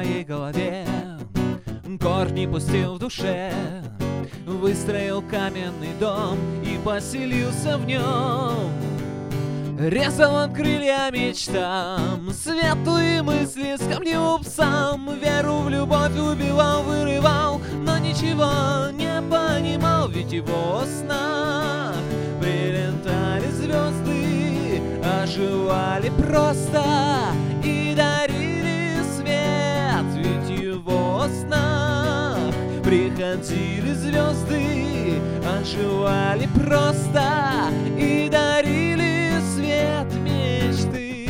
своей голове, корни пустил в душе, выстроил каменный дом и поселился в нем. Резал он крылья мечтам, светлые мысли с камнем псам, веру в любовь убивал, вырывал, но ничего не понимал, ведь его снах прилетали звезды, оживали просто и дарили свет, ведь его снах приходили звезды, оживали просто и дарили свет мечты.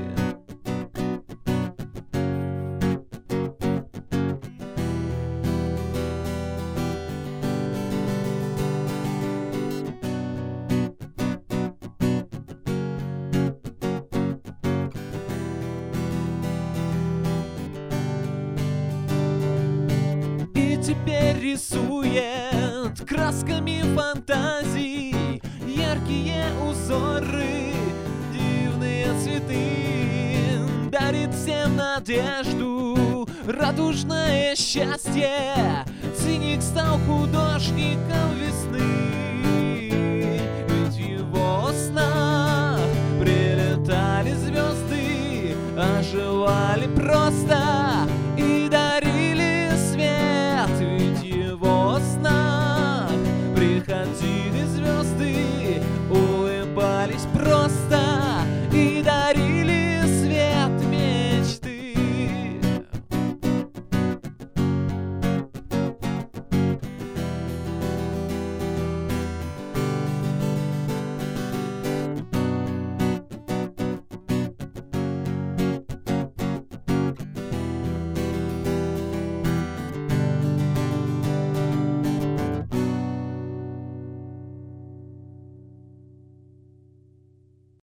И теперь рисует красками фантазий яркие узоры, дивные цветы, дарит всем надежду, радужное счастье. Циник стал художником весны.